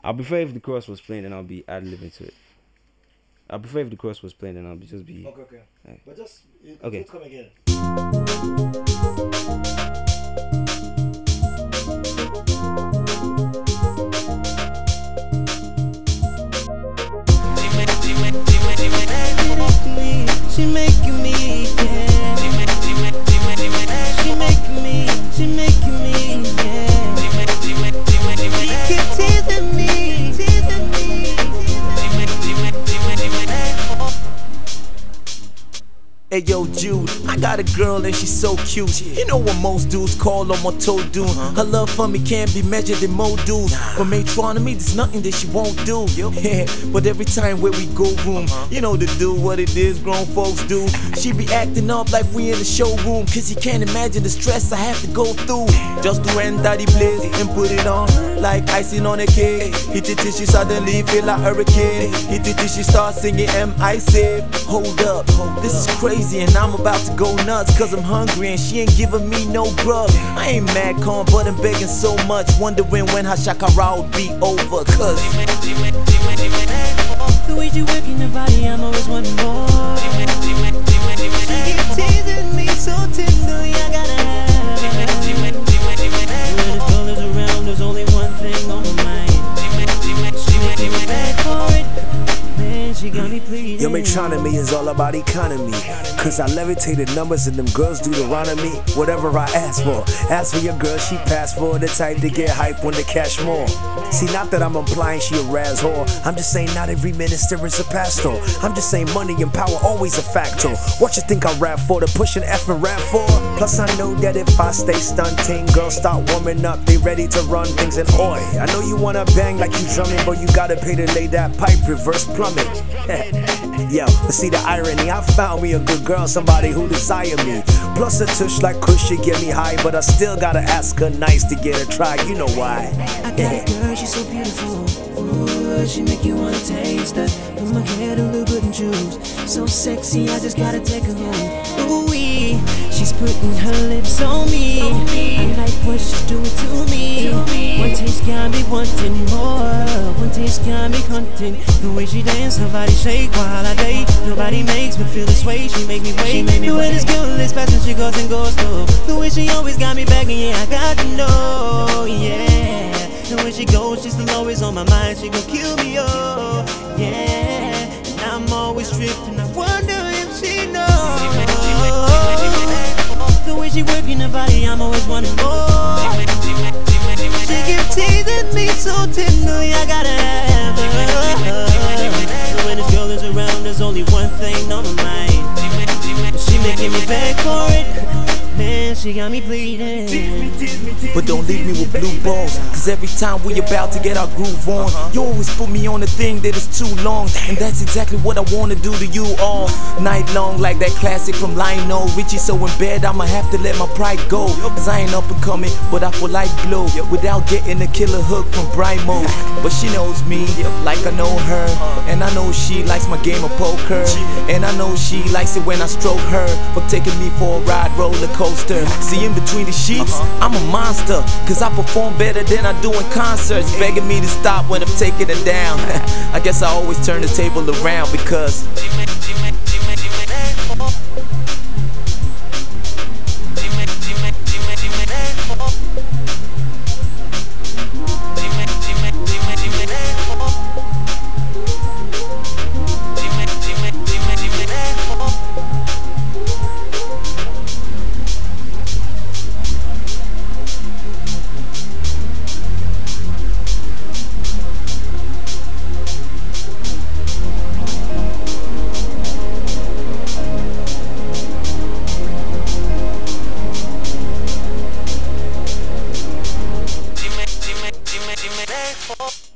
I prefer if the chorus was playing and I'll be ad-libbing to it. I prefer if the chorus was playing and I'll be just be. Okay. But just okay. Come again. She making me, yeah. She making me, yeah. She keep teasing me, Hey yo Jude, I got a girl and she's so cute. You know what most dudes call on my toe dude. Her love for me can't be measured in modules. But metronomy, there's nothing that she won't do. Yeah, but every time where we go room, you know to do what it is grown folks do. She be acting up like we in the showroom, cause you can't imagine the stress I have to go through. Just to enter the place and put it on like icing on a cake. Hit it till she suddenly feel like a hurricane. Hit it till she start singing M.I. Save. Hold up, this is crazy and I'm about to go nuts, cause I'm hungry and she ain't giving me no grub. I ain't mad, calm, but I'm begging so much, wondering when her shakara would be over. Cause the way you work in the body, I'm always wanting more. She keep teasing me so tenderly, I gotta have her. When the girl is around, there's only one thing on my mind. She making me beg for it. Man, she got me pleading. Yo, metronomy is all about economy, cause I levitated numbers and them girls Deuteronomy. Whatever I ask for your girl, she pass for the type to get hype when they cash more. See, not that I'm implying she a razz whore, I'm just saying not every minister is a pastor. I'm just saying money and power always a factor. What you think I rap for, to push an F and rap for? Plus I know that if I stay stunting, girls start warming up, they ready to run things. And oi, I know you wanna bang like you drumming, but you gotta pay to lay that pipe, reverse plumbing. Yo, but see the irony, I found me a good girl, somebody who desire me. Plus a tush like Kush, she get me high, but I still gotta ask her nice to get her try, you know why. I got a girl, she's so beautiful. Ooh, she make you wanna taste her. Put my hair to look good and juice. So sexy, I just gotta take her home. Ooh-wee, she's putting her lips on me. I like what she's doing to me. One taste got me wanting more. One taste got me hunting. The way she dance, her body shake while I date. Nobody makes me feel this way. She make me wait. The way this girl is passing, she goes and goes slow. The way she always got me begging, yeah, I got to know, yeah. The way she goes, she's still always on my mind. She gon' kill me, oh, yeah. And I'm always tripping. I wonder if she knows. The way she working her body, I'm always wanting more. She keep teasing me so tenderly, I gotta have her. When this girl is around, there's only one thing on my mind. She making me beg for it. Man, she got me bleeding. But don't leave me with blue balls, cause every time we about to get our groove on, you always put me on a thing that is too long. And that's exactly what I wanna do to you all night long, like that classic from Lionel Richie. So in bed I'ma have to let my pride go, cause I ain't up and coming, but I feel like glow without getting a killer hook from Brymo. But she knows me like I know her, and I know she likes my game of poker, and I know she likes it when I stroke her for taking me for a ride roller coaster. See, in between the sheets, I'm a monster, cause I perform better than I do in concerts, begging me to stop when I'm taking it down. I guess I always turn the table around because for